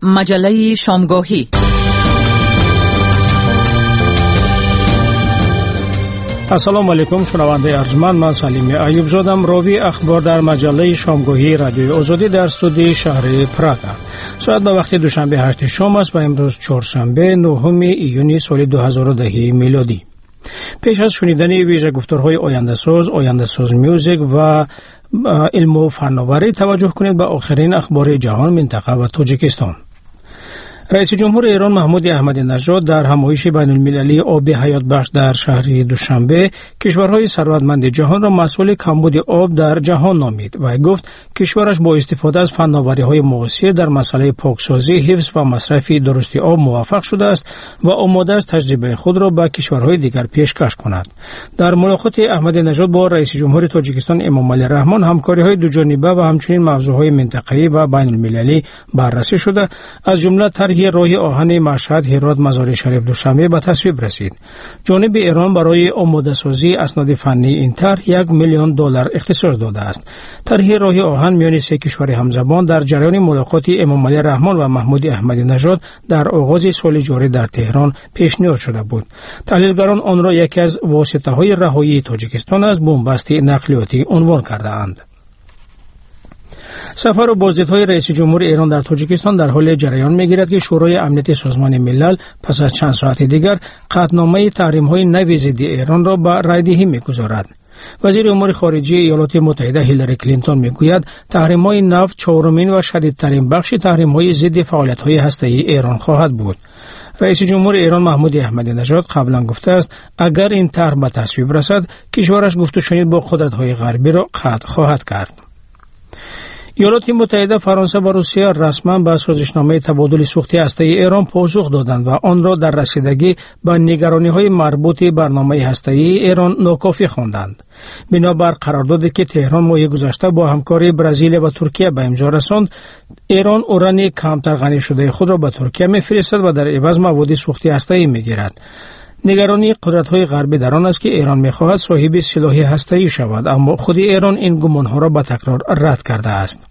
مجله شامگاهی. السلام علیکم شنونده ارجمند، من سلیم ایوب زادم، راوی اخبار در مجله شامگاهی رادیوی آزادی در استودیوی شهر پراگ. ساعت به وقت دوشنبه 8 شام است و امروز چهارشنبه 9 ایونی سال 2010 میلادی. پیش از شنیدن ویژه گفتارهای آینده ساز میوزیک و علم و فناوری توجه کنید به آخرین اخبار جهان، منطقه و تاجیکستان. رئیس جمهور ایران محمود احمدی نژاد در همایش بین المللی آب حیات بخش در شهر دوشنبه کشورهای ثروتمند جهان را مسئول کمبود آب در جهان نامید و گفت کشورش با استفاده از فناوری‌های معاصر در مسئله پاکسازی، حفظ و مصرف درستی آب موفق شده است و آماده است تجربه خود را به کشورهای دیگر پیشکش کند. در ملاقات احمدی نژاد با رئیس جمهور تاجیکستان امامعلی رحمان همکاری‌های دوجانبه و همچنین موضوعهای منطقه‌ای و بین المللی بررسی شده، از جمله طرح راه آهن مشهد هرات مزار شریف دوشنبه به تصویب رسید. جانب ایران برای آماده سازی اسناد فنی این طرح $1 میلیون اختصاص داده است. طرح راه آهن میان سه کشور همزبان در جریان ملاقات امامعلی رحمان و محمود احمدی نژاد در آغاز سال جاری در تهران پیشنهاد شده بود. تحلیلگران آن را یکی از واسطه‌های رهایی تاجیکستان از بنبست نقلیاتی عنوان کرده‌اند. سفر و بازدیدهای رئیس جمهور ایران در تاجیکستان در حال جریان می‌گیرد که شورای امنیت سازمان ملل پس از چند ساعت دیگر قطعنامه تحریم‌های نوی ضد ایران را به رایدهی می‌گذارد. وزیر امور خارجه ایالات متحده هیلاری کلینتون میگوید تحریم‌های نفت چهارمین و شدیدترین بخش تحریم‌های ضد فعالیت‌های هسته‌ای ایران خواهد بود. رئیس جمهور ایران محمود احمدی نژاد قبلا گفته است اگر این طرح به تصویب رسد کشورش گفت و شنید با قدرت‌های غربی را قطع خواهد کرد. ایالات متحده، فرانسه و روسیه رسما به سازشنامه تبادل سوختی هسته‌ای ایران پاسخ دادند و آن را در رسیدگی به نگرانی‌های مربوط به برنامه هسته‌ای ایران ناکافی خواندند. بنابر قراردادی که تهران ماه گذشته با همکاری برزیل و ترکیه به امضا رساند، ایران اوران کمتر غنی شده خود را به ترکیه می‌فرستد و در عوض مواد سوختی هسته‌ای می‌گیرد. نگرانی قدرت‌های غربی در آن است که ایران می‌خواهد صاحب سلاح هسته‌ای شود، اما خود ایران این گمان‌ها را به تکرار رد کرده است.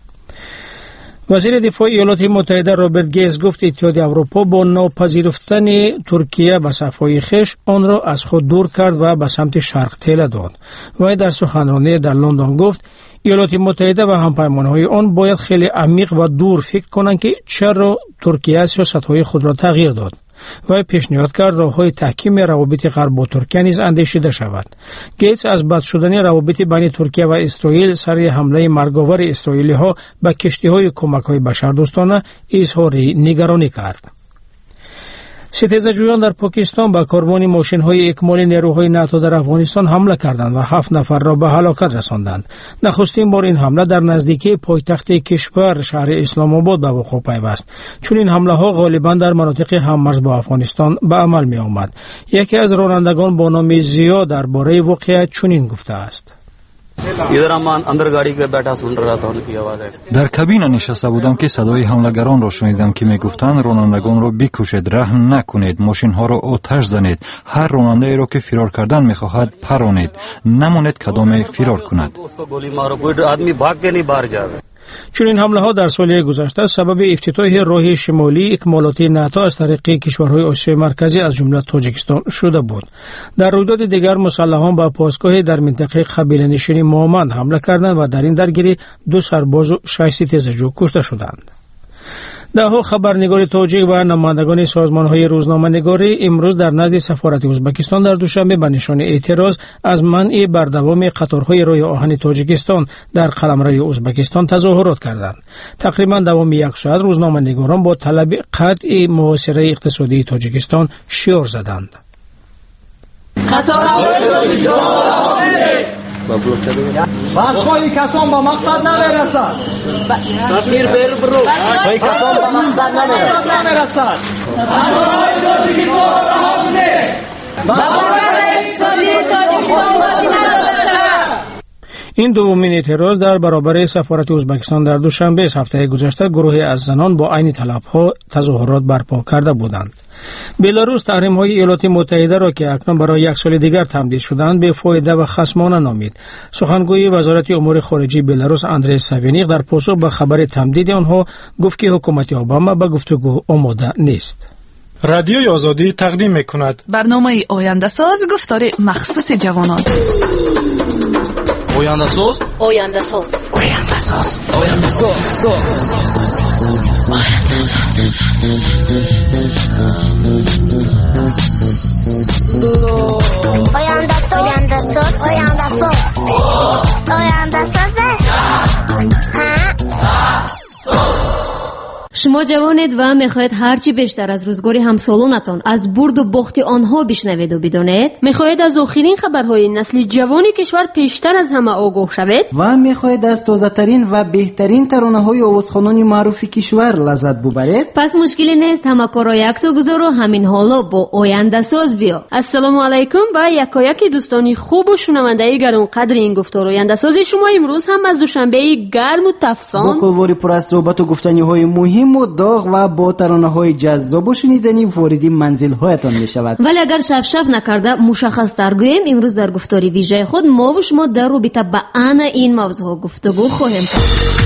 وزیر دفاع ایالات متحده رابرت گیتس گفت اتحادیه اروپا با ناپذیرفتن ترکیه به صف‌های خویش آن را از خود دور کرد و به سمت شرق ټیله داد. و در سخنرانی در لندن گفت ایالات متحده و همپیمان‌های آن باید خیلی عمیق و دور فکر کنند که چرا ترکیه سیاست‌های خود را تغییر داد. و پیشنهاد کرد راه‌های تحکیم روابط غرب با ترکیه نیز اندیشیده شود. گیتس از بد شدن روابط بین ترکیه و اسرائیل سر حمله مرگاور اسرائیلی‌ها به کشتی‌های کمک‌های بشردوستانه اظهار نگرانی کرد. ستیزجویان در پاکستان به کاروان ماشین‌های اکمال نیروهای ناتو در افغانستان حمله کردند و 7 نفر را به هلاکت رساندند. نخستین بار این حمله در نزدیکی پایتخت کشور شهر اسلام آباد به وقوع پیوست. چون این حمله‌ها غالباً در مناطق هممرز با افغانستان به عمل می‌آمد. یکی از رانندگان با نام زیا درباره واقعیت چنین گفته است: در کابین نشسته بودم که صدای حملگران را شنیدم که میگفتند رانندگان را بکشید، رحم نکنید، ماشین ها را آتش زنید، هر راننده ای را که فرار کردن میخواهد پرانید، نمانید کدام فرار کند. چون این حمله ها در سال گذشته سبب افتتاح راه شمالی اکمالاتی ناتو از طریق کشورهای آسیای مرکزی از جمله تاجیکستان شده بود. در رویداد دیگر مسلحان به پاسگاه در منطقه قبیله نشین مومند حمله کردند و در این درگیری 2 سرباز و 6 ستیزجو کشته شدند. دهها خبرنگار تاجیک و نمایندگان سازمان‌های روزنامه‌نگاری امروز در نزد سفارت ازبکستان در دوشنبه به نشان اعتراض از منع بردوام قطارهای راه آهن تاجیکستان در قلمرو ازبکستان تظاهرات کردند. تقریبا دوام 1 ساعت روزنامه‌نگاران با طلب قطع محاصره اقتصادی تاجیکستان شعار زدند. خواهی کسان با مقصد نمیرسد. سفیر بیر برو. خواهی کسان با مقصد نمیرسد. قطارهای تاجیکستان را رها کنید. مقامات اقتصادی تاجیکستان بازی نداده شود. این دومین اعتراض در برابر سفارت ازبکستان در دوشنبه هفته گذشته گروهی از زنان با عین طلب‌ها تظاهرات برپا کرده بودند. بلاروس تحریم‌های ایالات متحده را که اکنون برای یک سال دیگر تمدید شدند بی‌فایده و خصمانه نامید. سخنگوی وزارت امور خارجه بلاروس اندری ساوینیق در پاسخ به خبر تمدید آنها گفت که حکومت اوباما به گفتگو آماده نیست. رادیوی آزادی تقدیم می‌کند برنامه آینده ساز گفتار مخصوص جوانان. آینده ساز آینده ساز آینده ساز آینده ساز شما جوانید و میخواهید هرچی بیشتر از روزگار همسالانتان از برد و باخت آنها بشنوید و بدانید، میخواهید از آخرین خبرهای نسل جوانی کشور پیشتر از همه آگاه شوید و میخواهید از تازه‌ترین و بهترین ترانه‌های آوازخوانان معروف کشور لذت ببرید، پس مشکلی نیست، همه کارا یکسو گذار و همین حالا با آینده ساز بیا. السلام علیکم و یکایک دوستانی خوب و شنونده گرانقدر این گفتار آینده ساز شما امروز هم از دوشنبه گرم و تفسان با کلواری پر از صحبت و گفتنی‌های مهم و داغ و با ترانه‌های جذاب و شنیدنی وارد منزل‌هایتان می‌شود. ولی اگر شف نکرده مشخص تر گویم، امروز در گفتاری ویژه خود ما و شما در رابطه با این موضوع گفتگو خواهیم کرد.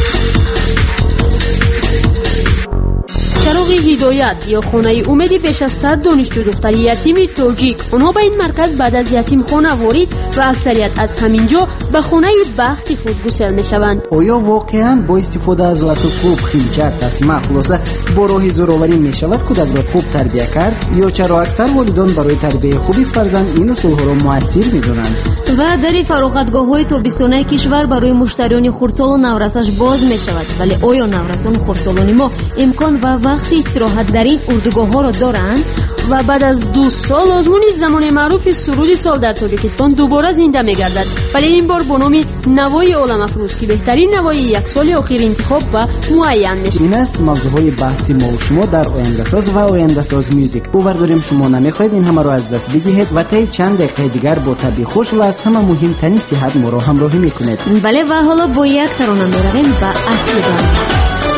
چراغ هدایت یا خانه امیدی بیش از 100 دانشجو دختر یتیم تاجیک آنها به این مرکز بعد از یتیم خانه وارد و اکثریت از همینجا به خانه بخت خود گسل میشوند. آیا واقعا با استفاده از لطف، خیلچت، تسمه، خلاصه با راه زورآوری میشود کودک را خوب تربیت کرد، یا چرا اکثر والدان برای تربیت خوبی فرزند این اصولها را موثر میدونند؟ و در فراغتگاه‌های تابستانه کشور برای مشتریان خردسال و نورسش باز میشود، ولی آیا نورسان خردسالان ما امکان و وقت استراحت در این اردوگاه‌ها را دارند؟ و بعد از 2 سال آزمون زمان معروف سرود سال در تاجیکستان دوباره زنده می‌گردد، ولی این بار با نام نوای عالم افروز که بهترین نوای یک سال اخیر انتخاب و معین میشه. این است موضوعهای بحثی ما و شما در آینده ساز و آینده ساز میوزیک. باور داریم شما نمیخواهید این همه را از دست بدهید و تا چند دقیقه دیگر با طبع خوش و از همه مهمترین صحت ما را همراهی میکنید. بله و حالا با یک ترانه میرویم به اصل برنامه.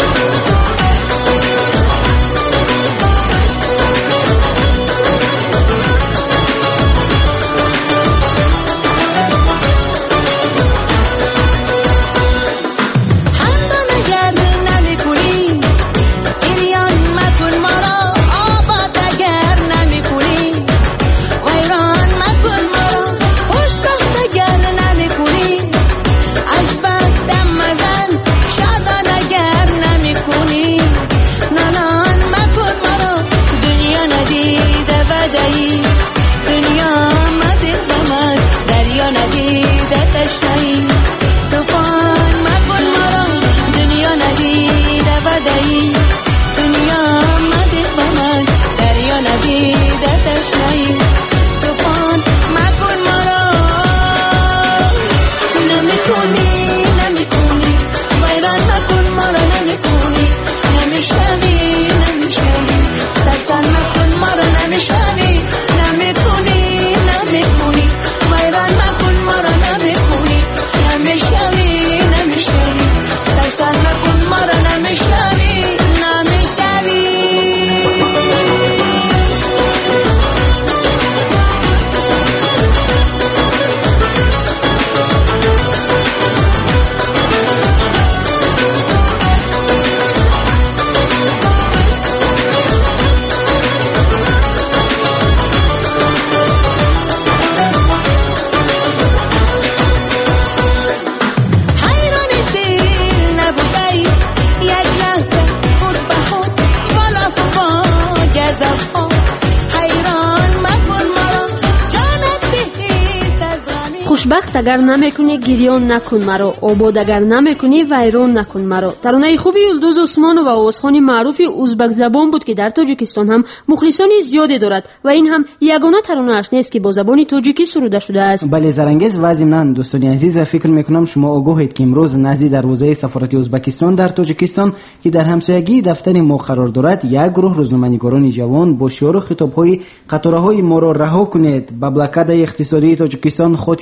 خوشبخت اگر نمیکنی گریان نکن مرا، آباد اگر نمیکنی ویران نکن مرا. ترانه خوبی یلدوز عثمانو و آوازخوان معروف ازبک زبان بود که در تاجیکستان هم مخلصان زیادی دارد و این هم یگانه ترانه‌اش نیست که با زبان تاجیکی سروده شده است. بله زرنگیز و ضمناً دوستان عزیز فکر میکنم شما آگاهید که امروز نزدیک دروازه سفارت ازبکستان در تاجیکستان که در همسایگی دفتر ما قرار دارد یک گروه روزنامه‌نگاران جوان با شعار و خطاب‌های قطاره‌های ما را رها کنید به بلاکاد اقتصادی تاجیکستان خاتمه داده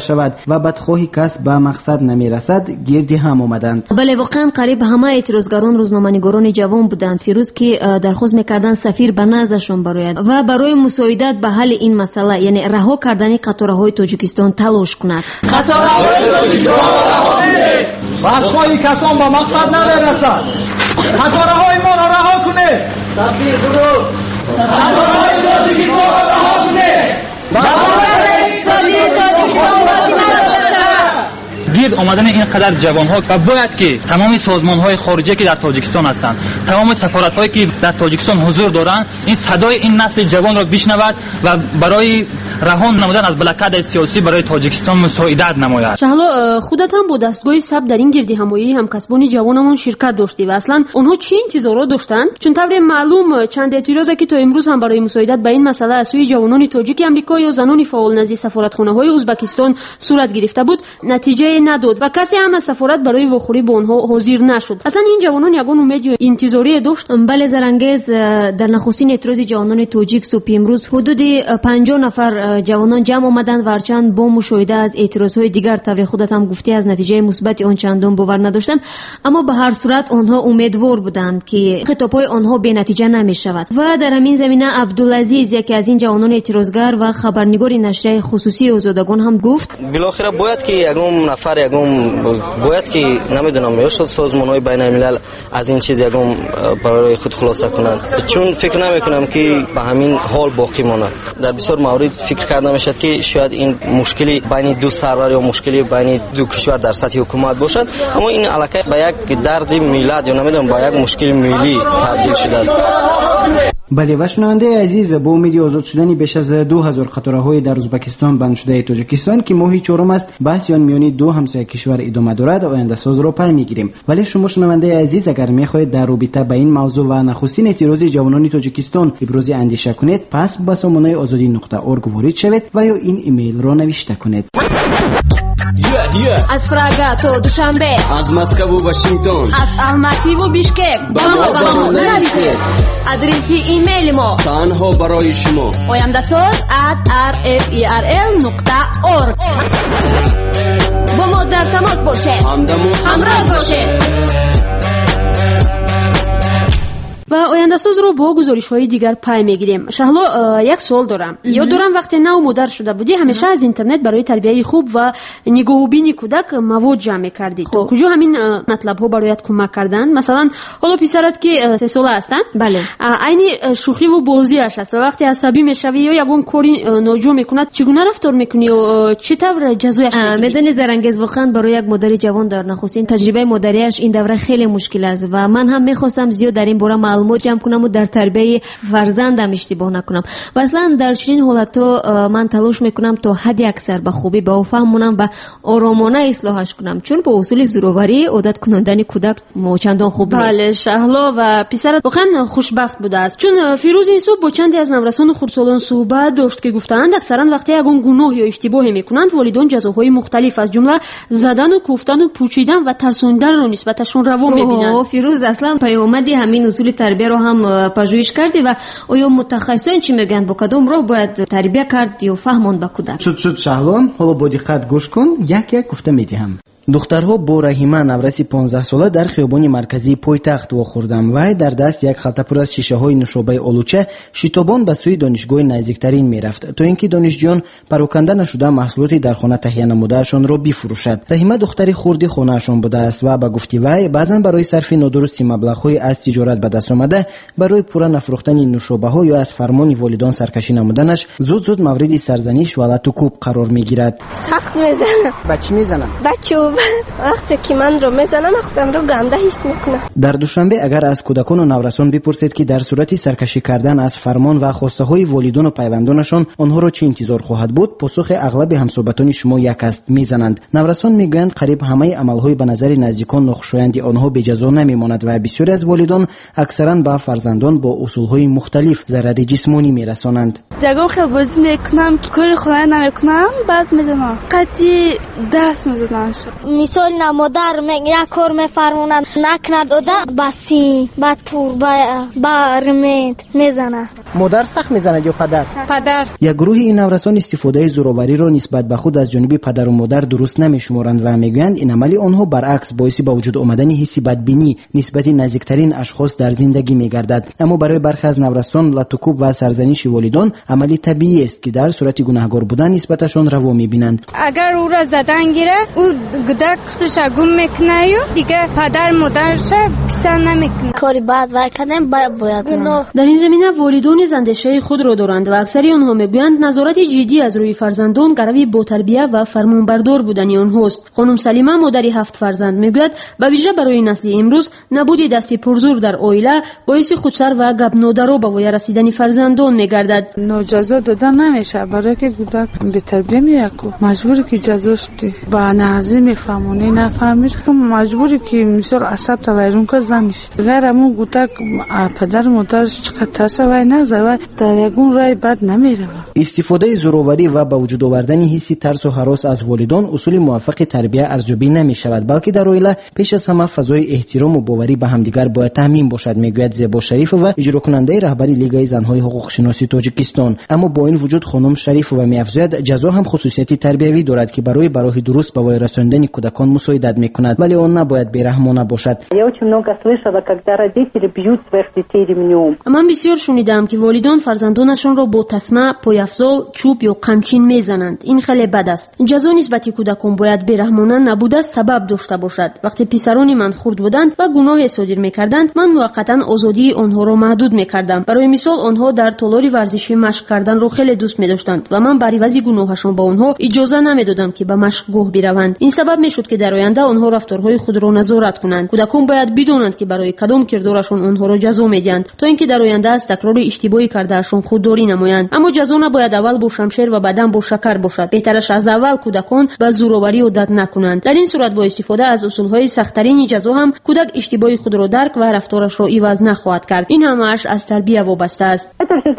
شود و بدخواهی کس به مقصد نمیرسد گردی هم آمدند. بله واقعا قریب همه اعتراضگران روزنامه‌نگاران جوان بودند فیروز که درخواست میکردند سفیر به نزدشان برآید و برای مساعدت به حل این مسئله یعنی رها کردن قطارهای تاجیکستان تلاش کند. قطارهای تاجیکستان رها کنید. بدخواهی کسان به مقصد نمیرسد. قطارهای ما را رها کنید. سفیر برو. قطارهای تاجیکستان را رها کنید. گرد آمدن این قدر جوان‌ها و باید که تمام سازمان‌های خارجی که در تاجیکستان هستند، تمام سفارت‌هایی که در تاجیکستان حضور دارند، این صدای این نسل جوان را بشنود و برای رهان نمودن از بلاکاد سیاسی برای تاجیکستان مساعدت نماید. حالا خودت هم با دستگاه ثبت در این گردی همایی همکسبان جوانمون شرکت داشتی و اصلا اونها چه انتظارات داشتن؟ چون طبعا معلوم چند اعتراضی که تا امروز هم برای مساعدت به این مسئله از سوی جوانان تاجیک آمریکا یا زنان فعال نزد سفارتخانه‌های ازبکستان صورت گرفته بود نتیجه نداد و کسی هم از سفارت برای واخوری به اونها حاضر نشد. اصلا این جوانان یگان امید و انتظاری داشت. بله زرنگز در نخستین اعتراض جوانان تاجیک صبح امروز حدود 50 نفر جوانان جمع آمدند ورچند با مشاهده از اعتراضهای دیگر طبعا خودت هم گفتی از نتیجه مثبت آن چندان باور نداشتند اما به هر صورت آنها امیدوار بودند که خطابهای آنها به نتیجه نمی شود و در همین زمینه عبدالعزیز یکی از این جوانان اعتراضگر و خبرنگار نشریه خصوصی آزادگان هم گفت بالاخره باید که یگان نفر باید که نمیدونم یا سازمان‌های بین الملل از این چیز یگان برای خود خلاصه کنند چون فکر نمی‌کنم که به همین حال باقی ماند. در بسیار موارد فکر کرده میشد که شاید این مشکلی بین دو سرور یا مشکلی بین دو کشور در سطح حکومت باشد اما این علاقه به یک درد ملت یا نمیدونم به یک مشکل ملی تبدیل شده است. بله و شنونده عزیز با امید آزاد شدن بیش از 2000 قطارهای در ازبکستان بند شده تاجیکستان که ماه چهارم است بحث آن میان دو همسایه کشور ادامه دارد آینده ساز را پی میگیریم. ولی شما شنونده عزیز اگر میخواهید در رابطه با این موضوع و نخستین اعتراض جوانان تاجیکستان ابراز اندیشه کنید پس به سامانه azadi.org وارد شوید و یا این ایمیل را نوشته کنید. از پراگ تا دوشنبه از مسکو و واشنگتن از الماتی و بیشکک با ما نویسید. آدرس ایمیل ما تنها برای شما oyandasaz@rferl.org با ما در تماس باشید همراه باشید و آینده ساز رو با گزارش‌های دیگر پی می‌گیریم. شهلا یک سوال دارم. یاد دارم وقتی نو مادر شده بودی همیشه از اینترنت برای تربیت خوب و نگاهبینی کودک مواد جمع می‌کردی. کجا همین مطلب‌ها برایت کمک کردن؟ مثلا حالا پسرت که 3 ساله هستن؟ بله. عین شوخی و بازیش است و وقتی عصبی میشوی یا یگون کاری ناجور میکند چگونه رفتار میکنی و چطور جزایش میگیری؟ میدونی زرنگز واقعا برای یک مادر جوان در نخستین تجربه مادریش این دوره خیلی مشکل است و من هم می‌خواستم زیاد در این باره معلومات جمع کنم و در تربیت فرزندم اشتباه نکنم و اصلا در چنین حالت‌ها من تلاش میکنم تا حد اکثر به خوبی به فهمونم و آرامانه اصلاحش کنم چون با اصول زورآوری عادت کنندن کودک چندان خوب نیست. بله شهلا و پسرت واقعا خوشبخت بوده است چون فیروز این صبح با چندی از نورسان خردسالان صحبت داشت که گفتند اکثرا وقتی یگان گناه یا اشتباهی میکنند والدان جزاهای مختلف از جمله زدن و کوفتن و پوچیدن و ترساندن را نسبتشون روا میبینند. فیروز اصلا پیامدی همین اصول تربیت رو هم پژوهش کردی و آیا متخصصان چی میگن با کدام راه باید تربیت کرد یا فهموند به کودک؟ شد شهلا حالا با دقت گوش کن یک گفته میدیم. دخترها با رحیمه نورس 15 ساله در خیابان مرکزی پایتخت واخوردند و در دست یک خلطه پر از شیشه های نوشابه آلوچه شتابان به سوی دانشگاه نزدیکترین میرفت تا اینکه دانشجویان پراکنده نشده محصولاتی در خانه تهیه نمودهشان را بفروشد. رحیمه دختری خردی خانهشان بوده است و به گفته وی بعضا برای صرف نادرستی مبلغ‌های از تجارت به دست آمده برای پورا نفروختن نوشابه ها یا از فرمان والدان سرکشی نمودنش زود مورد سرزنش و لطوکوب قرار میگیرد. سخت میزنم. بچه میزنم. بچه وقتی که من رو میزنم خودم رو گنده حس میکنم. در دوشنبه اگر از کودکان و نورسان بپرسید که در صورت سرکشی کردن از فرمان و خواسته های والدان و پیوندانشان آنها را چه انتظار خواهد بود پاسخ اغلب همصحبتان شما یک است میزنند. نورسان میگویند قریب همه عملهای به نظر نزدیکان ناخوشایند آنها به جزا نمیماند و بسیاری از والدان اکثرا به فرزندان با اصولهای مختلف ضرر جسمانی میرسانند. جگم خیلی بازی میکنم که کل خونه نمیکنم بعد میزنم قطعی دست میزنم. مثال مادر یک کار میفرمونن نکند و بسی با تور با رمید میزنه. مادر سخت میزند یا پدر؟ پدر. یک گروه این نورسان استفاده زورآوری را نسبت به خود از جانب پدر و مادر درست نمیشمارند و میگویند این عمل آنها برعکس باعث به وجود آمدن حس بدبینی نسبت نزدیکترین اشخاص در زندگی میگردد. اما برای برخی از نورسان لطوکوب و سرزنش والدان عملی طبیعی است که در صورت گناهکار بودن نسبتشان روا میبینند. اگر او را زدن گیره او گدک خودش گم میکنه و دیگه پدر مادرش پسند نمیکنه. کاری بد و کردن باید در این زمینه والدان زندشای خود را دارند و اکثر آنها میگویند نظارت جدی از روی فرزندان گروی با تربیت و فرمانبردار بودن آنهاست. خانم سلیمه مادری 7 فرزند میگوید به ویژه برای نسل امروز نبود دست پرزور در عائله باعث خودسر و گپ نادرا به وی رسیدن فرزندان میگردد. جزا دادن نمیشه برای که کودک به تربیت میاکو مجبوری که جزاش با نازی میفهمونی نفهمید که مجبوری که مثلا عصب تویرون که زنش اگر همون کودک پدر مادرش چقدر تاسوای نزوای در یگون رای بد نمیره. استفاده زورآوری و به وجود آوردن حس ترس و هراس از والدان اصول موفق تربیت ارزیابی نمیشود، بلکه در عائله پیش از همه فضای احترام و باوری به همدیگر باید تامین باشد، میگوید زیبا شریف و اجرا کننده رهبری لیگای زنهای حقوق شناسی تاجیکستان. اما با این وجود خانم شریف و میافزاید جزا هم خصوصیت تربیوی دارد که برای راه درست به وی رساندن کودکان مساعدت میکند، ولی آن نباید بیرحمانه باشد. من بسیار شنیدم که والدان فرزندانشان را با تسمه، پایافزال، چوب یا قمچین میزنند. این خیلی بد است. جزا نسبت کودکان باید بیرحمانه نبوده سبب داشته باشد. وقتی پسران من خرد بودند و گناه صادر میکردند من موقتا آزادی آنها را محدود میکردم. برای مثال آنها در تالار ورزشی مشق کردن را خیلی دوست می‌داشتند و من برای عوض گناهشان با آنها اجازه نمیدادم که به مشقگاه بروند. این سبب میشد که در آینده آنها رفتارهای خود را نظارت کنند. کودکان باید بدانند که برای کدام کردارشان آنها را جزا میدهند تا اینکه در آینده از تکرار اشتباهی کردهشان خودداری نمایند. اما جزا نباید اول با شمشیر و بعداً با شکر باشد. بهترش از اول کودکان به زورآوری عادت نکنند. در این صورت با استفاده از اصولهای سخت‌ترین جزا هم کودک اشتباه خود را درک و رفتارش را عوض نخواهد کرد. این همش از تربیت وابسته است.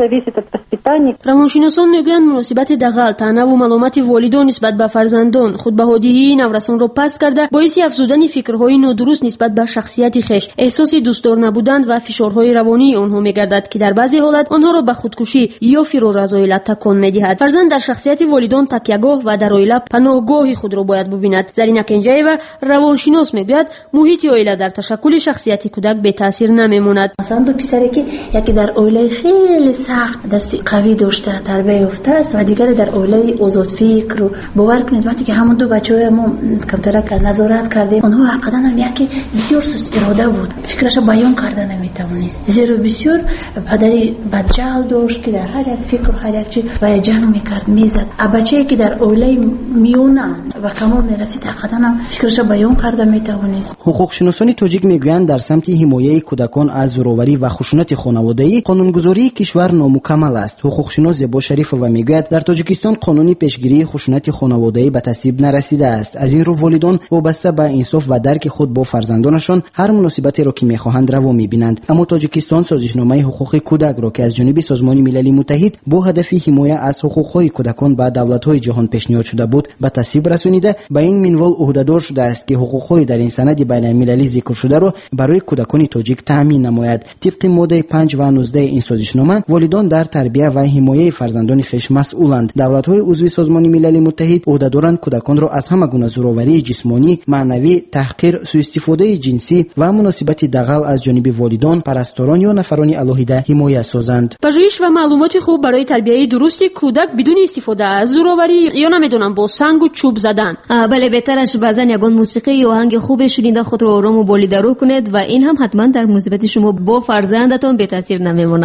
روانشناسان میگویند مناسبت دغل، طعنه و ملامت والدان نسبت به فرزندان خودبهادی‌ای نورسان را پست کرده باعث افزودن فکرهای نادرست نسبت به شخصیت خویش، احساس دوستدار نبودن و فشارهای روانی آنها میگردد که در بعضی حالات آنها را به خودکشی یا فرار از عائله تکان میدهد. فرزند در شخصیت والدان تکیهگاه و در عائله پناهگاه خود را باید ببیند. زرینه کنجایی‌وا روانشناس میگوید محیط عائله در تشکل شخصیت کودک بی تاثیر نمیماند. مثلا دو پسری که یکی در عائله خیلی سخت دست قوی داشته تربیت یافته است و دیگری در عائله آزاد فکر و باور کنید وقتی که همون دو بچه‌ها ما کمترک نظارت کردیم اونها حقیقتا هم یکی بسیار سوس اراده بود، فکرش بیان کرده نمیتوانست، زیرا بسیار پدری بدجهل داشت که در هر یک فکر و هر یک چیز و جنگ میکرد میزد. بچه‌ای که در عائله میونه و کمال میرسید حقیقتا هم فکرش بیان کرده میتوانست. حقوق شناسان تاجیک میگویند در سمت حمایت کودکان از زورآوری و خشونت خانوادگی قانونگذاری کشور نامکمل است. حقوق شناس زیبا شریف و میگوید در تاجیکستان قانونی پیشگیری خشونت خانوادگی به تصویب نرسیده است. از این رو والدان وابسته به انصاف و درک خود با فرزندانشان هر مناسبتی را که میخواهند روا میبینند. اما تاجیکستان سازشنامه حقوق کودک را که از جانب سازمان ملل متحد با هدف حمایت از حقوق‌های کودکان به دولت‌های جهان پیشنهاد شده بود به تصویب رسانیده، به این منوال عهده‌دار شده است که حقوق‌های در این سند بین‌المللی ذکر شده را برای کودکان تاجیک تامین نماید. طبق ماده 5 و 19 این سازشنامه والدان در تربیت و حمایت فرزندان خویش مسئولند. دولت‌های عضو سازمان ملل متحد عهده‌دارند کودکان را از همه گونه زورآوری جسمانی، معنوی، تحقیر، سوءاستفاده جنسی و مناسبت دغل از جانب والدان، پرستاران یا نفران علاهیده حمایت سازند. پژوهش و معلومات خوب برای تربیت درست کودک بدون استفاده از زورآوری یا نمیدونم با سنگ و چوب زدن. بله بهترش بعضن یگان موسیقی یا آهنگ خوب شنیده خود را آرام و بالیدارو کنید و این هم حتما در مناسبت شما با فرزندتان بی تاثیر نمیمونه.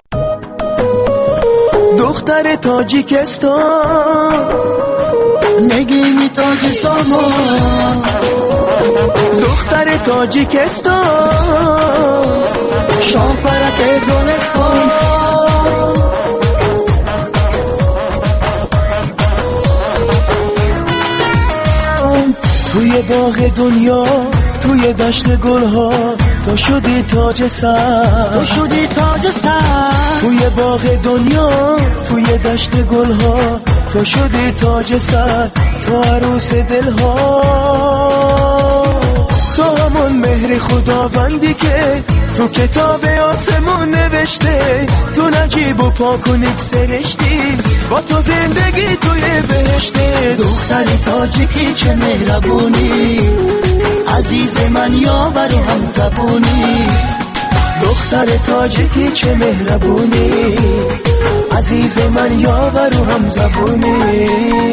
دختر تاجیکستان نگینی تاجیکستان، دختر تاجیکستان شاپرک گلستان، توی باغ دنیا توی دشت گلها تو شدی تاج سر، تو شدی تاج سر، توی باغ دنیا توی دشت گلها تو شدی تاج سر تو عروس دلها تو همون مهر خداوندی که تو کتاب آسمون نوشته تو نجیب و پاک و نیک سرشتی با تو زندگی توی بهشته دختر تاجیکی چه مهربونی عزیز من یاور و هم زبونی دختر تاجیکی چه مهربونی عزیز من یاور و هم زبونی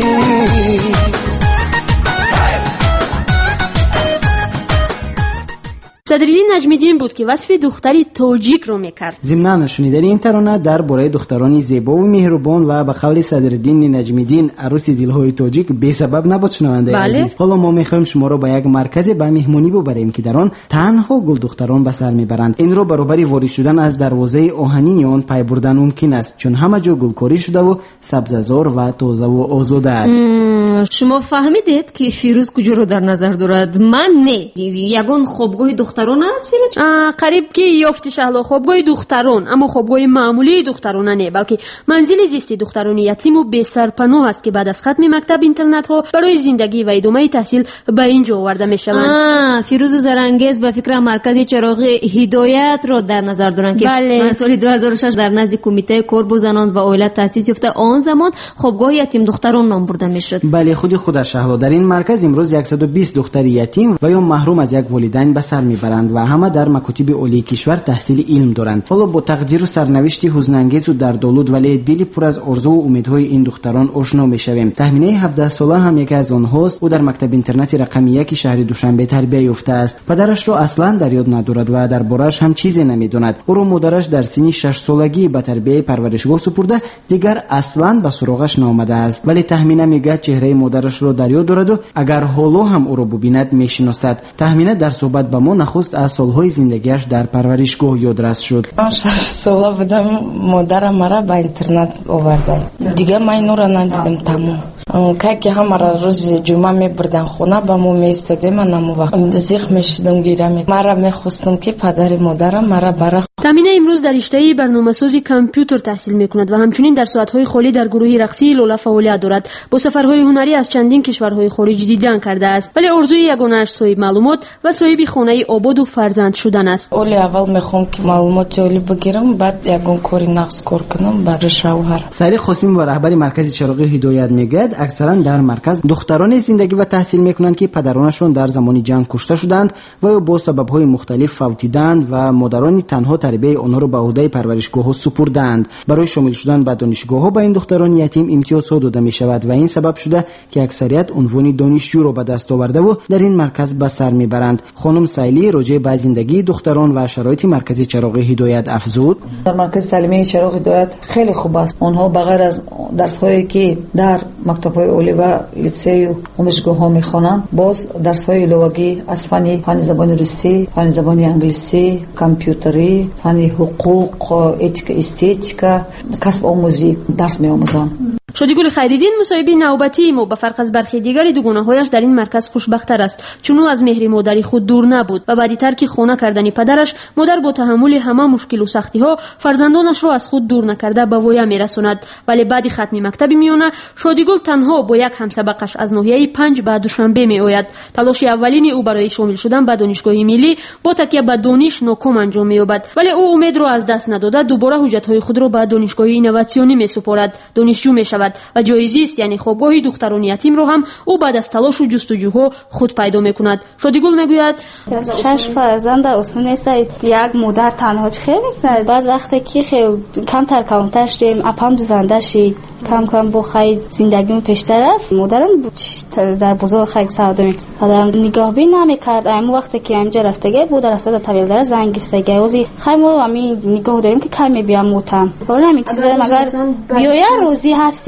صدرالدین نجمیدین بود که وصف دختری تاجیک رو میکرد. ضمناً شنیدن این ترانه درباره دختران زیبا و مهربان و به قول صدرالدین نجمیدین عروس دلهای تاجیک بی سبب نبود شنونده عزیز. حالا ما میخوایم شما رو به یک مرکز به مهمونی ببریم که در آن تنها گل دختران به سر میبرند. این رو برابر وارد شدن از دروازه آهنین آن پی بردن ممکن است چون همه جا گلکاری شده و سبززار و تازه و آزاده است. شما فهمیدید که فیروز کجا رو در نظر دارد؟ من نه. یگان خوابگاه دختران است فیروز؟ قریب که یافت شهلا خوابگاه دختران، اما خوابگاه معمولی دختران نه، بلکه منزل زیستی دختران یتیم و بی سرپناه است که بعد از ختم مکتب اینترنت ها برای زندگی و ادامه تحصیل به اینجا آورده میشوند. فیروز زرنگیز به فکر مرکز چراغ هدایت را در نظر دارند که بله. سال 2006 در نزد کمیته کورب زنان و اولاد تأسیس یافته. آن زمان خوابگاه یتیم دختران نام برده میشد. بله خود شهلا در این مرکز امروز 120 دختر یتیم و یا محروم از یک والدین به سر میبرند و همه در مکاتب عالی کشور تحصیل علم دارند. حالا با تقدیر و سرنوشتی حزن‌انگیز و دردآلود ولی دلی پر از آرزو و امیدهای این دختران آشنا میشویم. تهمینه 17 ساله هم یکی از آنهاست. او در مکتب اینترنتی رقم 1 شهر دوشنبه تربیت یافته است. پدرش را اصلا در یاد ندارد و دربارش هم چیزی نمیداند. او را مادرش در سن 6 سالگی به تربیت پرورشگاه سپرده، دیگر اصلا به سراغش نآمده است. ولی تهمینه میگه چهره مادرش را در یاد دارد و اگر حالا هم او را ببیند میشناسد. تهمینه در صحبت با ما نخست از سالهای زندگیش در پرورشگاه یادرس شد. من 6 ساله بودم، مادرم مرا به اینترنت آورد. دیگه من اینو را ندیدم تمام. که همه روز جمعه میبردن خونه با ما میستادیم. من همون وقت زیخ میشدم گیرم مرا میخواستم که پدر مادرم مرا برا. تامینه امروز در رشته برنامه‌سازی کامپیوتر تحصیل میکند و همچنین در ساعت‌های خالی در گروه رقصی لولا فعالیت دارد. با سفرهای هنری از چندین کشورهای خارجی دیدن کرده است، ولی آرزوی یگانه‌اش صاحب معلومات و صاحب خانه آباد و فرزند شدن است. اول میخوام که معلومات عالی بگیرم، بعد یگان کاری نقص کار کنم برای شوهر. سعید قاسم و رهبر مرکز چراغ هدایت میگه اکثرا در مرکز دختران زندگی و تحصیل میکنند که پدرانشون در زمان جنگ کشته شدند و با سبب‌های مختلف فوتیدند و مادران تنها تربیت آنها را به عهده پرورشگاه‌ها سپردند. برای شامل شدن به دانشگاه‌ها به این دختران یتیم امتیازها داده می‌شود و این سبب شده که اکثریت عنوان دانشجو را به دست آورده و در این مرکز به سر میبرند. خانم سایلی راجع به زندگی دختران و شرایط مرکز چراغ هدایت افزود: در مرکز تعلیمی چراغ هدایت خیلی خوب است. آنها بغیر از درس‌هایی که در مکتب‌های عالی و لیسه و آموزشگاه‌ها می‌خوانند، باز درس‌های علاوه‌ای از فن زبان روسی، فن زبان انگلیسی، کامپیوتری، فن حقوق، اتیک، استتیکا، کسب آموزی درس می‌آموزند. شادیگل خیریدین مصاحبه نوبتی ما به فرق از برخی دیگری دوگانه‌هایش در این مرکز خوشبخت‌تر است، چون او از مهر مادری خود دور نبود و بعد ترک خانه کردن پدرش، مادر با تحمل همه مشکل و سختی‌ها فرزندانش را از خود دور نکرده به ویا می‌رساند. ولی بعد ختم مکتب میانه شادیگل تنها با یک همسبقش از ناحیه 5 به دوشنبه میآید. تلاش اولین او برای شامل شدن به دانشگاه ملی با تکیه به دانش ناکام انجام می‌یابد، ولی او امید را از دست نداده دوباره حجت‌های خود را به دانشگاه اینواسیونی می‌سپارد. دانشجو می‌شود و جایزه است، یعنی خوابگاه دختران یتیم رو هم او بعد از تلاش و جستجوها خود پیدا میکند. شادیگل میگوید 6 فرزند آسون نیست. یک مادر تنها خیلی می‌کنه. بعد وقتی که خیلی کمتر کمتر شدیم اپام دوزنده شد، کم کم با خیلی زندگیمون پیش رفت. مادرم در بازار خیلی سودا می‌کرد. پدرم نگاه بین نمی‌کرد. اما وقتی که اینجا رفتگی بود در اصل طویل داره زنگ گرفتگی وزی خیلی ما همین نگاه داریم که کمی بیام موتم. ولی همین چیزا مگر بیایا روزی هستیم.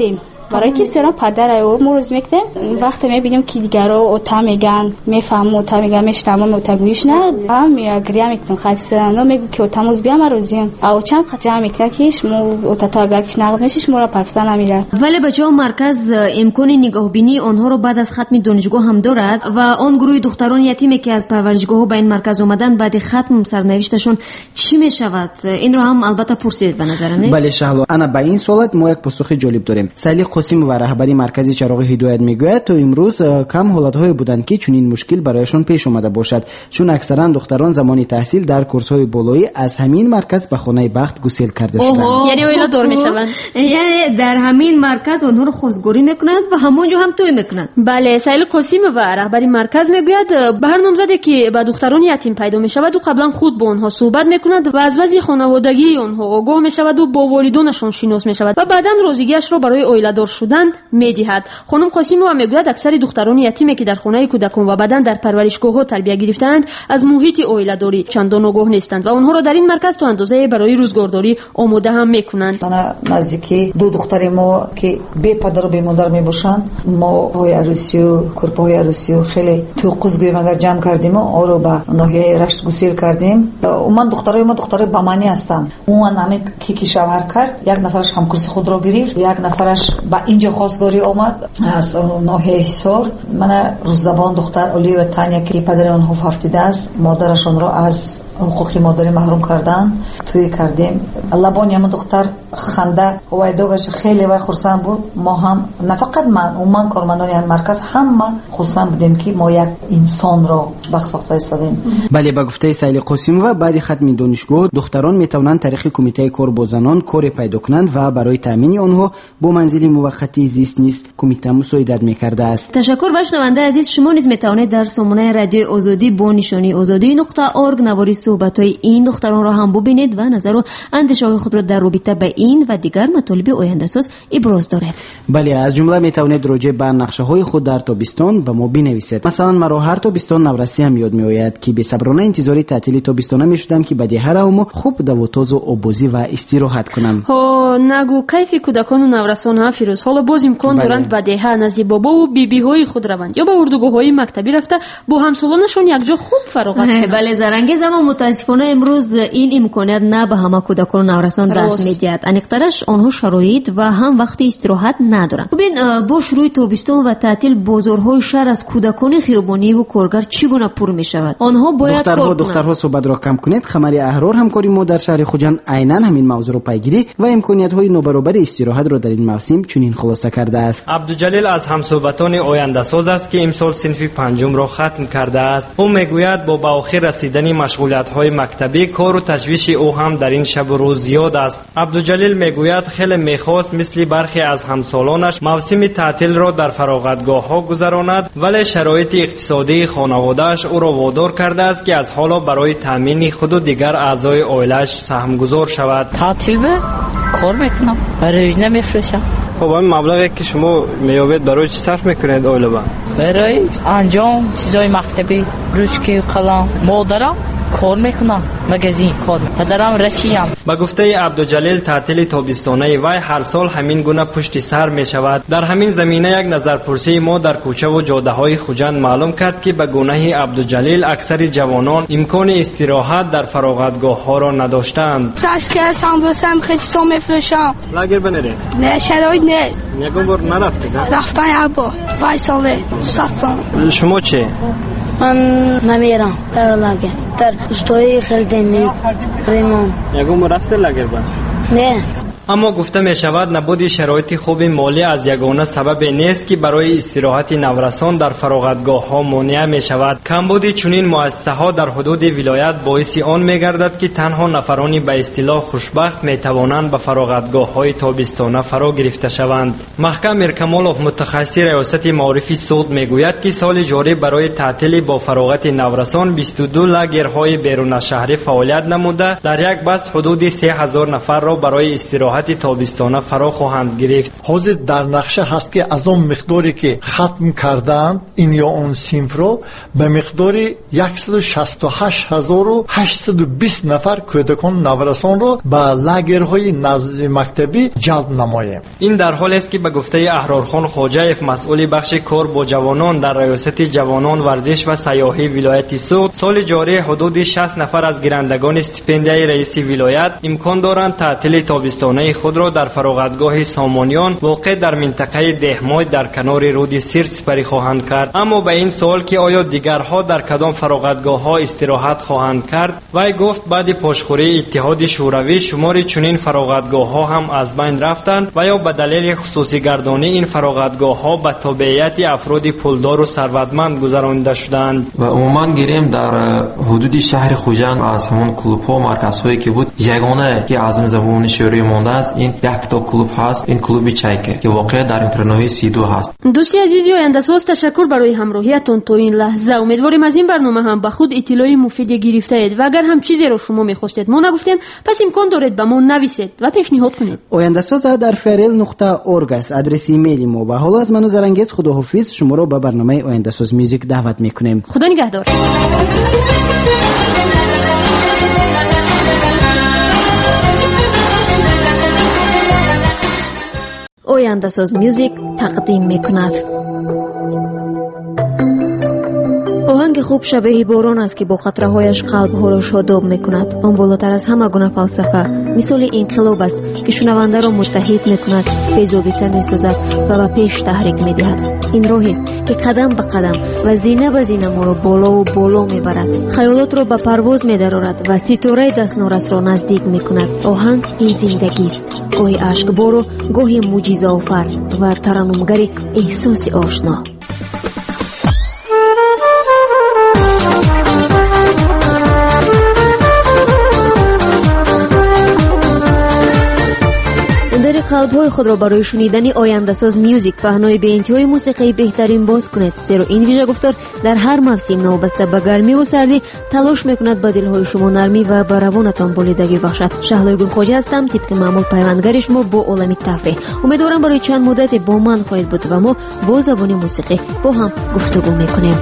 برای که بسیار پدر و مروز میکنه وقتی میبینیم که دیگرها اوتا میگن میفهمم اوتا میگن میشتم اوتا گویش نه هم گریه میکنم خیلی سرنا میگم که اوتا موز بیام روزیم او چند خجا میکنه کهش مو اوتا تا اگر کش نقد میشش مورا پرفسان نمیره. ولی بچه‌ها مرکز امکان نگاهبینی آنها رو بعد از ختم دانشگاه هم دارد و آن گروه دختران یتیمی که از پرورشگاه به این مرکز اومدن بعد ختم سرنوشتشون چی میشود؟ این رو هم البته پرسید به نظرنه. بله شهلا، انا به این سوالات ما یک پاسخ جالب داریم. سالی قاسم و رهبری مرکز چراغ هدایت میگوید تا امروز کم حالت‌های بودند که چنین مشکل برایشان پیش اومده باشد، چون اکثرا دختران زمان تحصیل در کورس‌های بالایی از همین مرکز به خانه بخت گسیل کرده شدند. یعنی اویلا دور میشوند. یعنی در همین مرکز اونها رو خواستگاری میکنند و همونجا هم توی میکنند. بله، سالی قاسم و رهبری مرکز میگوید به هر نامزدی که به دختران یتیم پیدا میشود و قبلا خود با آنها صحبت میکند و از وضع خانوادگی آنها آگاه میشود و با والدینشان شناس میشود و بعداً روزگیش را برای اویلادار شدن میدهد. خانم قاسمова میگوید اکثر دختران یتیمی که در خانه کودکان و بعداً در پرورشگاه‌ها تربیت گرفتند از محیط اویلاداری چندان آگاه نیستند و آنها را در این مرکز تا اندازه برای روزگارداری آماده هم میکنند. من نزدیکی دو دختر ما که بی پدر و بی مادر میباشند، ما های عروسی و کورپای عروسی و خیلی تو قزگوی مگر جمع کردیم و آرو با ناحیه رشت گسیل کردیم. من دخترای ما دخترای بامانی هستند. اون نمی کی شوهر کرد، یک نفرش همکرسی خود را گرفت، یک نفرش با اینجا خواستگاری آمد از ناحیه حصار. من روززبان دختر علی و تانیا که پدر آنها افتاده است، مادرشان را از حقوقی مادری محروم کردن توی کردیم. لبانی هم دختر خنده و دوگش خیلی و خرسند بود. ما هم نه فقط من کارمندان این مرکز هم خرسند بودیم که ما یک انسان را بخشاخته ایستادیم. بله، به گفته سالی قاسمova بعد ختم دانشگاه دختران میتونن طریق کمیته کار با زنان کار پیدا کنند و برای تامین آنها با منزل موقتی زیست نیز کمیته مساعدت میکرده است. تشکر. و شنونده عزیز، شما نیز میتونید در سامانه رادیو آزادی با نشانی azadi.org نواری صحبت‌های این دختران را هم ببینید و نظر و اندیشه‌های خود را در رابطه با این و دیگر مطالب آینده‌ساز ابراز دارید. بله، از جمله میتونید راجع به نقشه‌های خود در تابستان به ما بنویسید. مثلا مرا هر تابستان نورسی هم یاد میآید که بی‌صبرانه انتظار تعطیل تابستانه میشدم که بعد هر ما خوب دواتاز و آبازی و استراحت کنم. نگو کیف کودکان و نورسان ها فیروز حالا باز امکان دارند بعد هر نزد بابا و بی‌بی‌های خود روند یا به اردوگاه‌های مکتبی رفته با همسالانشون یک جا خوب فراغت کنند. بله زرنگیز، اما متاسفانه امروز این امکانیت نه به همه کودکان و نورسان دست می‌دهد. انیقترش آنها شرایط و هم وقت استراحت ندارند. ببین با شروع تابستان و تعطیل بازارهای شهر از کودکان خیابانی و کارگر چگونه پر می‌شود؟ آنها باید دخترها صحبت را کم کنید. خمری احرار همکاری ما در شهر خوجند عیناً همین موضوع را پیگیری و امکانیت‌های نابرابر استراحت را در این موسم چنین خلاصه کرده است. عبدالجلیل از همصحبتان آینده‌ساز است که امسال صنف پنجم را ختم کرده است. او میگوید با آخر رسیدن مشغولیت‌های مکتبی کار و تشویش او هم در این شب و روز زیاد است. عبدالجلیل میگوید خیلی میخواست مثل برخی از همسالانش موسم تعطیل را در فراغتگاه‌ها گذراند، ولی شرایط اقتصادی خانواده‌اش او را وادار کرده است که از حالا برای تامین خود و دیگر اعضای عائله‌اش سهمگزار شود. تعطیل به کار میکنم، برای نمیفرشم. خب این مبلغی که شما میابید برای چی صرف میکنید عائله با؟ برای انجام چیزای مکتبی، روشکی، قلم. مادرم کار میکنم، مگزین کار میکنم. پدرم رشیم. با گفته عبدالجلیل تعطیل تابستانه وی هر سال همین گونه پشت سر می شود. در همین زمینه یک نظرپرسی ما در کوچه و جاده های خوجند معلوم کرد که به گونه عبدالجلیل اکثر جوانان امکان استراحت در فراغتگاه ها را نداشتند. که سامبوسم خیلی سو میفروشم. لاگر بنره؟ نه شرایط نه. نگم بار نرفتی؟ رفتن ابا. وای ساله. ساتم. شما چه؟ من نمیرم در لاگر. در استوی خلدنی ریمون. یگم رفته لاگر با؟ نه. اما گفته می شود نبود شرایط خوب مالی از یگانه سبب نیست که برای استراحت نورسان در فراغتگاه ها مانع می شود. کمبود چنین مؤسسه ها در حدود ولایت باعث آن می گردد که تنها نفرانی به اصطلاح خوشبخت می توانند به فراغتگاه های تابستانه فرا گرفته شوند. محکم میرکمالوف متخصص ریاست معارف سود می گوید که سال جاری برای تعطیل با فراغت نورسان 22 لاگرهای بیرون شهری فعالیت نموده در یک بست حدود 3000 نفر را برای استراحت استراحت تابستانه فرا خواهند گرفت. حاضر در نقشه هست که از اون مقداری که ختم کردند این یا اون صنف رو به مقدار 168820 نفر کودکان نورسان رو به لاگرهای نزد مکتبی جلب نماییم. این در حالی است که به گفته احرارخان خواجه‌اف مسئول بخش کار با جوانان در ریاست جوانان ورزش و سیاحی ولایت سوخت، سال جاری حدود 60 نفر از گیرندگان استیپندیای رئیس ولایت امکان دارند تعطیل تابستانه خود را در فراغتگاه سامانیان واقع در منطقه دهمای در کنار رود سیر سپری خواهند کرد. اما به این سوال که آیا دیگرها در کدام فراغتگاه‌ها استراحت خواهند کرد، وی گفت بعد پاشخوری اتحاد شوروی شمار چنین فراغتگاه‌ها هم از بین رفتند و یا به دلیل خصوصی گردانی این فراغتگاه‌ها به تابعیت افراد پولدار و ثروتمند گذرانده شدند. و عموما گیریم در حدود شهر خوجند از همون کلوب‌ها و مرکزهایی که بود یگانه که از زبان شوروی مونده است این یک تا کلوب هست، این کلوب چایکه که واقع در انترناحیه 32 هست. دوستی عزیزی آینده‌ساز تشکر برای همراهیتون تا این لحظه. امیدواریم از این برنامه هم به خود اطلاعی مفیدی گرفته اید و اگر هم چیزی رو شما می‌خواستید ما نگفتیم پس امکان دارید به ما نویسید و پیشنهاد کنید. آینده‌ساز در فرل.org است آدرس ایمیل ما. و حالا از من و زرنگیز خداحافظ، شما رو به برنامه آینده‌ساز میوزیک دعوت می‌کنیم. خدا نگهدار. آینده‌ساز میوزیک تقدیم میکند. آهنگ خوب شبیه باران است که با قطره‌هایش قلب‌ها را شاداب می‌کند. آن بالاتر از همه گونه فلسفه مثال انقلاب است که شنونده را متحد می‌کند، بی‌ضابطه می‌سازد و به پیش تحریک می‌دهد. این راهی است که قدم به قدم و زینه به زینه ما را بالا و بالا می‌برد، خیالات را به پرواز می‌دراند و ستاره دستنورس را نزدیک می‌کند. آهنگ این زندگی است، گاهی اشکبار و گاهی معجزه‌آفر و ترنمگری احساس آشنا. قلب‌های خود را برای شنیدن آینده‌ساز میوزیک پهنای به انتهای موسیقی بهترین باز کنید، زیرا این ویژه گفتار در هر موسم نوبسته به گرمی و سردی تلاش میکند به دلهای شما نرمی و به روانتان بریدگی بخشد. شهلای گلخواجه هستم، طبق معمول پیوندگر شما با عالم تفریح. امیدوارم برای چند مدت با من خواهید بود و ما با زبان موسیقی با هم گفتگو میکنیم.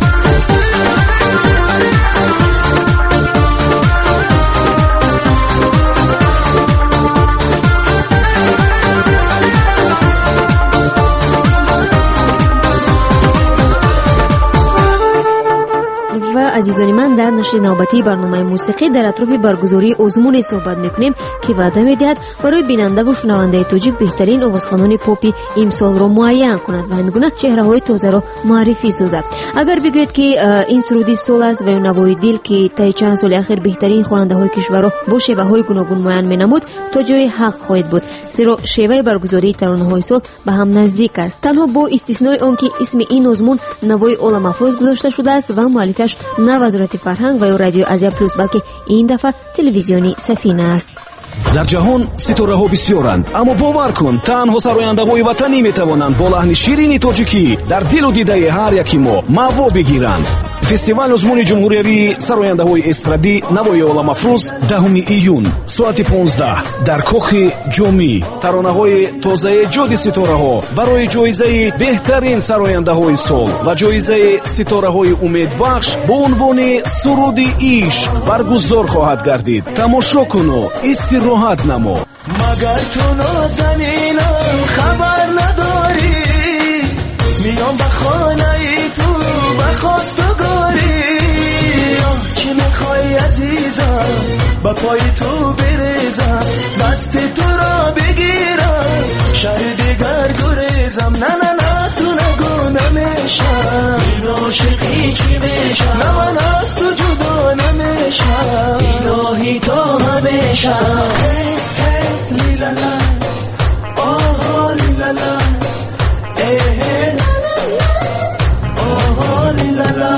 عزیزان من، در نشر نوبتی برنامه موسیقی در اطراف برگزاری آزمون صحبت میکنیم که وعده میدهد برای بیننده و شنونده تاجیک بهترین آوازخوانان پاپی امسال را معین کند و این گونه چهره‌های تازه را معرفی سازد. اگر بگوید که این سرودی سال است و نوای دل که طی چند سال اخیر بهترین خواننده‌های کشور را با شیوه‌های گوناگون معین مینمود تا جای حق خواهید بود، زیرا شیوه برگزاری ترانه‌های سال به هم نزدیک است، تنها با استثنای آنکه اسم این آزمون نوای عالم افروز گذاشته شده است و مالکش نه وزارت فرهنگ و یا رادیو آزیا پلوس بلکه این دفعه تلویزیونی سفینه است. در جهان ستاره‌ها بسیارند، اما باور کن تنها سراینده‌های وطنی می‌توانند با لحن شیرین تاجیکی در دل و دیده هر یکی ما محو بگیرند. فستیوال آزمون جمهوریوی سراینده‌های استرادی نوای عالم افروز 10 ایون ساعت 15 در کاخ جامی. ترانه‌های تازه جود ستاره‌ها برای جایزه بهترین سراینده‌های سال و جایزه ستاره‌های امیدبخش با عنوان سرود عشق برگزار خواهد گردید. تماشا کن و استراحت نما. مگر تو نازنینم خبر نداری، میام به خانه تو به خواستگاری. چی میخوای عزیزم به پای تو بریزم، دست تو را بگیرم شهر دیگر گریزم. نه نه نه تو نگو نمیشم، این عاشقی چی میشم، نه من از تو جدا نمیشم، الهی تا همیشم. لیلالا آها لیلالا آها لیلالا.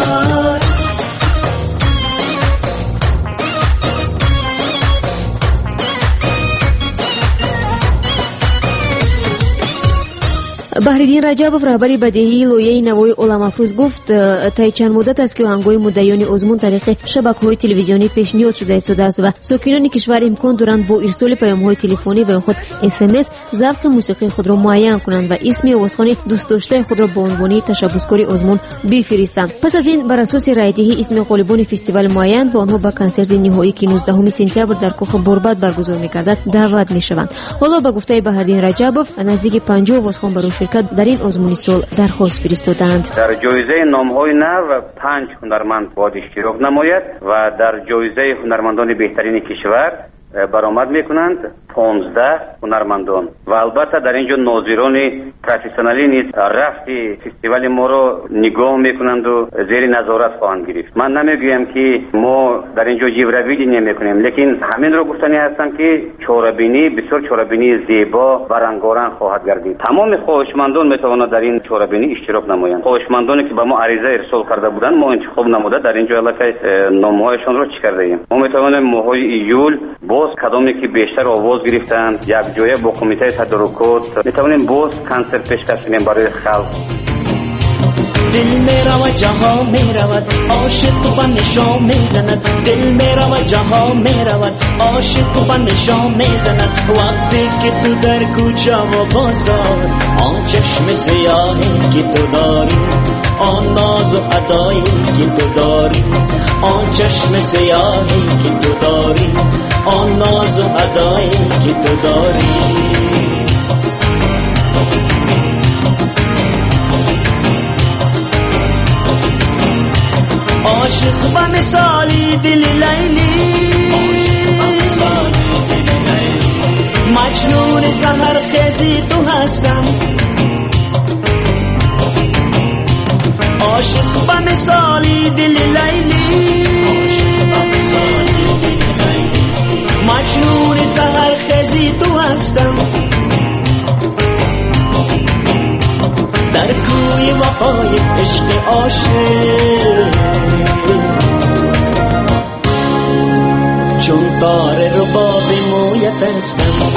بهرالدین رجبوف رهبری بدیهی لویه نوای علم‌افروز گفت تا چند مدت است که آهنگ‌های مدعیان آزمون طریق شبکه‌های تلویزیونی پیشنهاد شده است و ساکنان کشور امکان دارند با ارسال پیام‌های تلفنی و خود SMS ذوق موسیقی خود را معین کنند و اسم آوازخوان دوست داشته خود را با عنوان تشبثکاری آزمون بفرستند. پس از این بر اساس رایدهی اسم غالبان فستیوال معین و آنها به کنسرت نهایی که 19 سپتامبر در کاخ برباد برگزار می‌گردد دعوت می‌شوند. حالا به گفته بهرالدین رجبوف نزدیک 50 آوازخوان برای شرکت در این آزمون سال درخواست فرستادند. در جایزه نام‌های نو 5 هنرمند باید اشتراک نماید و در جایزه هنرمندان بهترین کشور برآمد میکنند 15 هنرمندان و البته در اینجا ناظران پروفسیونالی نیز رفتی فستیوال ما رو نگاه میکنند و زیر نظارت خواهند گرفت. من نمیگویم که ما در اینجا جیبرویدی نمیکنیم، لیکن همین رو گفتنی هستم که چاره‌بینی بسیار چاره‌بینی زیبا و رنگارنگ خواهد گردید. تمام خواهشمندان میتوانند در این چاره‌بینی اشتراک نمایند. خواهشمندانی که به ما عریضه ارسال کرده بودند ما انتخاب نموده در اینجا البته نامه‌هایشان رو چک کرده ایم. ما میتوانیم ماهای ایول باز کدامی که بیشتر آواز گرفتند یک جایه با کمیته تدارکات میتوانیم باز کنسرت پیشکش کنیم برای خلق. دل میرا و جهان میرود عاشق و نشان میزند، دل میرا و جهان میرود عاشق و نشان میزند. وقتی که تو در کوچه و بازار آن چشم سیاهی که تو داری، آن ناز و ادایی که تو داری، آن چشم سیاهی که تو داری، آن ناز و ادایی که تو داری. عاشق به مثالی دل لیلی، مجنون سحر خیزی تو هستم. عاشق به مثالی دل لیلی، مجنون سحر خیزی تو هستم. در کوی وفای عشق عاشق چون تار رباب مویت هستم.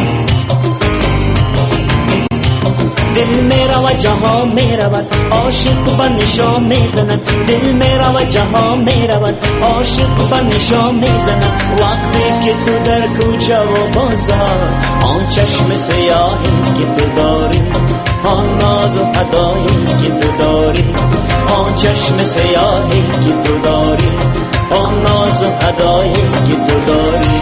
دل میرا و جهان میرود عاشق به نشان میزند، دل میرا و جهان میرود عاشق به نشان میزند. وقتی که تو در کوچه و بازار آن چشم سیاهی که تو داری، آن ناز و ادایی که تو داری، آن چشم سیاهی که تو داری، آن ناز و ادایی که تو داری.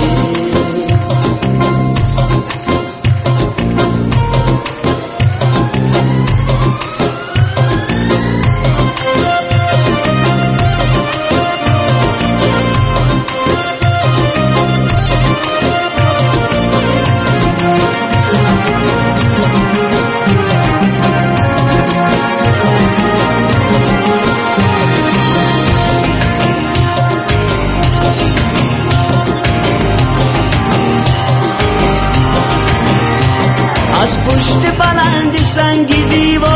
از پشت بلند سنگی دیوار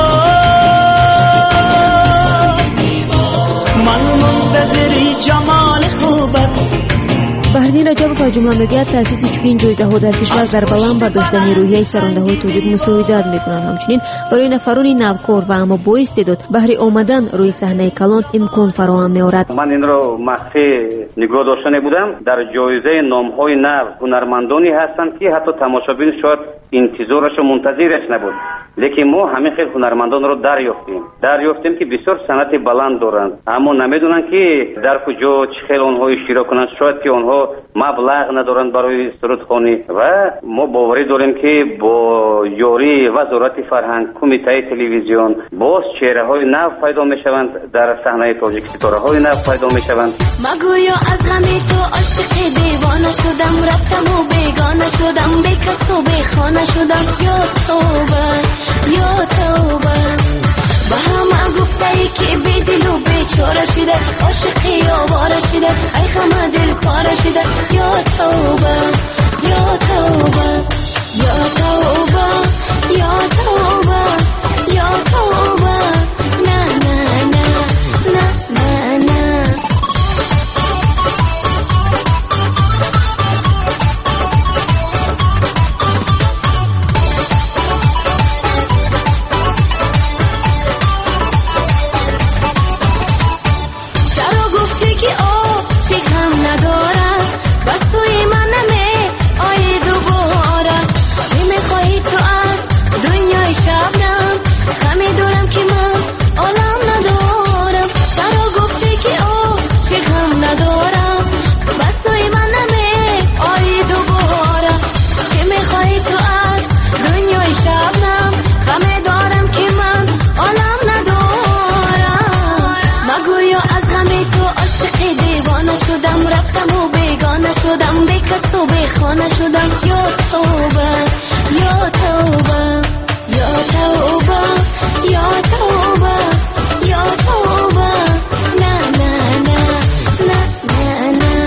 من منتظری جمال خوبت. بهرالدین رجبوف از جمله میگوید تأسیس چنین جایزه‌ها در کشور در بلند برداشتن روحیه سرنده‌های توجیک مساعدت می‌کنند. همچنین برای نفران نوکار و اما با استعداد بهر آمدن روی صحنه کلان امکان فراهم می‌آورد. من این رو مخفی نگاه داشتنی بودم. در جایزه نام‌های نو هنرمندانی هستند که حتی تماشابین شاید انتظارش و منتظرش نبود، لیکن ما همین خیلی هنرمندان رو دریافتیم که بسیار صنعت بلند دارند، اما نمیدونن که در کجا چه خیلی آنها اشتراک کنند. شاید که آنها مبلغ ندارند برای سرودخوانی و ما باوری داریم که با یاری وزارت فرهنگ، کمیته تلویزیون باز چهره‌های نو پیدا میشوند در صحنه تاجیک، ستاره‌های نو پیدا میشوند. مگویا از غم تو عاشق دیوانه شدم، رفتم و بیگانه شدم، بی کس و بی خانه شدم. یا توبه یا توبه به همه گفته ای که بی دل و بیچاره شده، عاشقی آواره شده، ای غم دل پاره شده. یا توبه یا توبه یا توبه یا توبه یا توبه. نه نه نه نه نه نه. شدم به کس و به خانه شدم یا توبه یا توبه یا توبه یا توبه یا توبه نه نه نه نه نه نه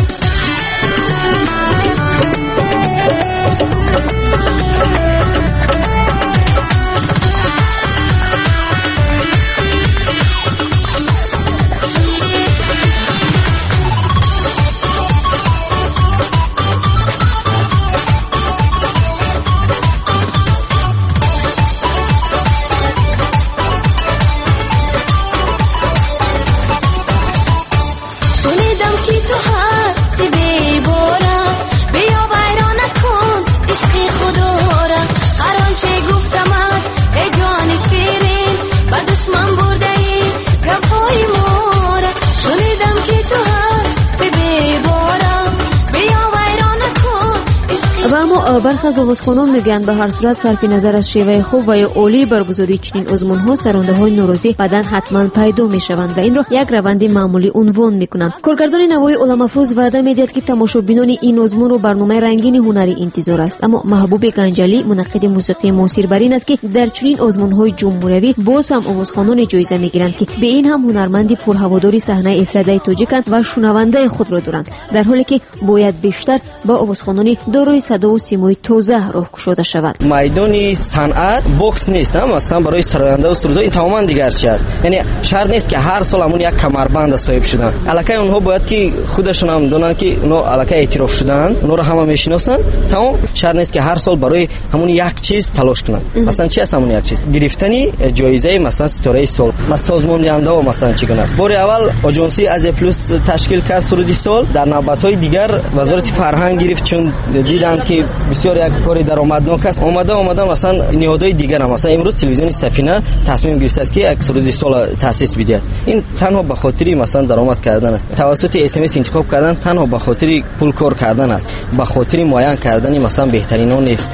برخی از آوازخوانان میگن به هر صورت صرف نظر از شیوه خوب و یا عالی برگزاری چنین آزمون‌ها سرانده های نوروزی بعداً حتما پیدا میشوند و این را یک روند معمولی عنوان میکنند. کارگردان نوای علم افروز وعده میدهد که تماشابینان این آزمون رو برنامه رنگین هنری انتظار است. اما محبوب گنجلی منعقد موسیقی معاصر بر این است که در چنین آزمون‌های جمهوری باز هم آوازخوانان جایزه میگیرند که به این هم هنرمندی پرهواداری صحنه استعداد تاجیکند و شنونده خود را دارند، در حالی که باید بیشتر با آوازخوانان دارای صدا و سیمای توزه راه گشوده شود. میدان صنعت بوکس نیست، مثلا برای سراینده و سرودها این تماما دیگر چی است. یعنی شرط نیست که هر سال همون یک کمربند صاحب شدن. الکی اونها باید که خودشون هم دونن که اونها الکی اعتراف شدن، اونها رو همه میشناسن. تمام شرط نیست که هر سال برای همون یک چیز تلاش کنن. مثلا چی است همون یک چیز؟ گرفتنی جایزه مثلا ستاره سال. مثلا سازمان دهنده و مثلا چی کنه. بار اول آژانسی از پلوس تشکیل کرد سرودی سال، در نوبت‌های دیگر وزارت فرهنگ گرفت چون دیدن که بسیار یک کار درآمدناک است. اومدن مثلا نهادهای دیگر هم مثلا امروز تلویزیون سفینه تصمیم گرفته است که یک سرودی سال تاسیس بده. این تنها به خاطر مثلا درآمد کردن است. توسط اس ام اس انتخاب کردن تنها به خاطر پول کار کردن است. به خاطر معین کردن مثلا بهترینان نیست.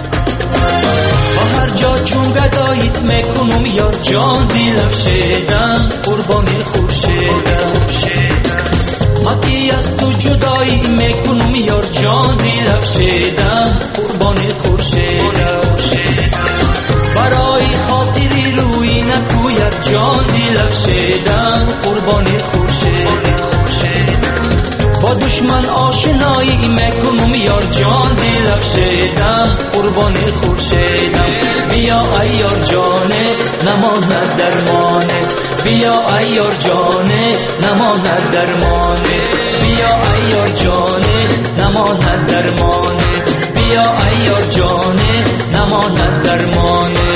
با هر جا چون گدایت میکنم یار جان دلم شدم قربانی خورشیدم مکی از تو جدایی میکنم یار جان دلم شدم قربانی خورشیدم برای خاطری روی نکوید جان دلم شدم قربانی خورشیدم با دشمن آشنایی میکنم یار جان دلم شدم قربانی خورشیدم بیا ای یار جانه نماند درمانه بیا ای یار جانه نماند درمانه بیا ای یار جانه نماند درمانه بیا ای یار جانه نماند درمانه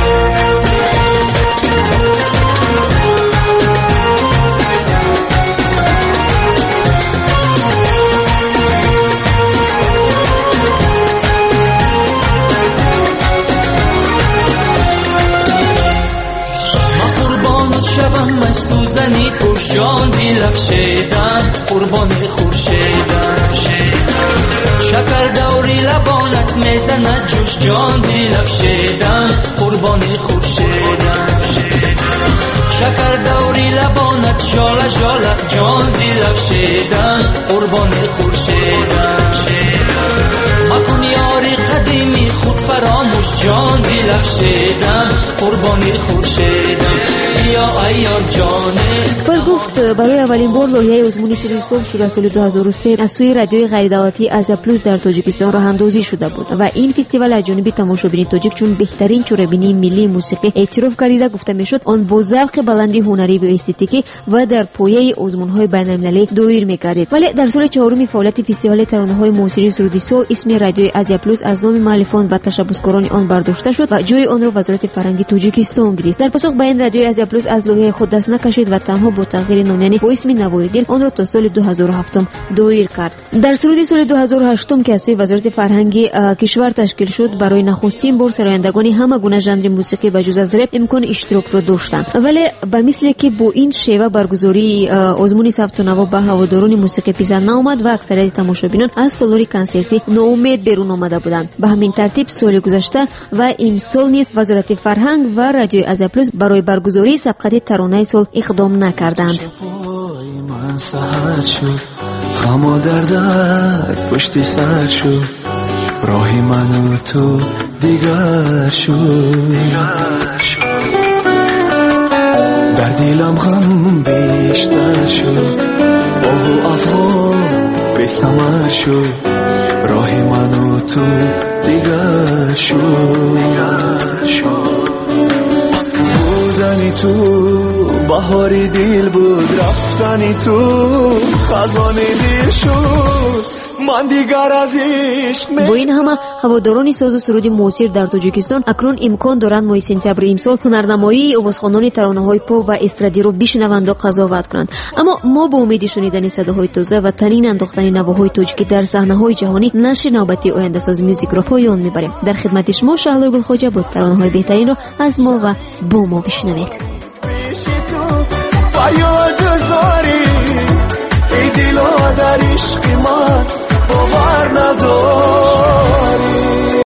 شبم سوزنی تو جان دلم شدم قربانی خورشیدم شکر دوری لبانت میزند جوش جان دلم شدم قربانی خورشیدم شکر دوری لبانت جاله جاله جان دلم شدم قربانی خورشیدم مکن یاری قدیمی خود فراموش جان دلم شدم قربانی خورشیدم بیا ای یار جانه. فیل گفت برای اولین بار لایحه آزمون شیرین سال شروع سال 2003 از سوی رادیوی غیر دولتی آزیا پلوس در تاجیکستان راه اندازی شده بود و این فستیوال از جانب تماشابین تاجیک چون بهترین چوره‌بینی ملی موسیقی اعتراف گردیده گفته میشد. آن با ذوق بلندی هنری و استتیکی و در پایه آزمون‌های بین‌المللی دایر می‌گردید. ولی در سال چهارم فعالیت فستیوال ترانه‌های موسیقی سرودی سال اسم رادیوی آزیا پلوس از نام مؤلفان و تشبثکاران آن برداشته شد و جای آن را وزارت فرهنگ تاجیکستان گرفت. در پاسخ به این رادیوی آزیا پلوس از لایحه خود دست نکشید و تنها با تغییر نام یعنی با اسم نوای دل آن را تا سال 2007 دایر کرد. در سرود سال 2008 که از سوی وزارت فرهنگ کشور تشکیل شد برای نخستین بار سرایندگان همه گونه ژانر موسیقی بجز از رپ امکان اشتراک را داشتند. ولی به مثل که با این شیوه برگزاری آزمون ثبت نام به هواداران موسیقی پسند نآمد و اکثریت تماشابینان از سالاری کنسرتی ناامید بیرون آمده بودند. به همین ترتیب سال گذشته و امسال نیز وزارت فرهنگ و رادیو آزیا پلوس برای برگزاری سبقت ترانه سال اقدام نکردند. غم و دردت پشت سر شد راه من و تو دیگر شد در دلم غم بیشتر شد آه و افغان به ثمر شد راه من و تو دیگر شد بودنی تو بهاری دل بود رفتنی تو خزان دل شد من دیگر از عشق با این همه هواداران ساز و سرود موسیقی در تاجیکستان اکنون امکان دارند ماه سپتامبر امسال هنرنمایی آوازخوانان ترانه‌های پاپ و استرادی را بشنوند و قضاوت کنند. اما ما با امید شنیدن صداهای تازه و تنین انداختن نواهای تاجیکی در صحنه‌های جهانی نشر نوبتی آینده ساز موزیک را پایان می‌بریم. در خدمت شما شهلا گلخواجه بود. ترانه‌های بهترین را از ما و با ما بشنوید. ای دل در عشق من باور ندار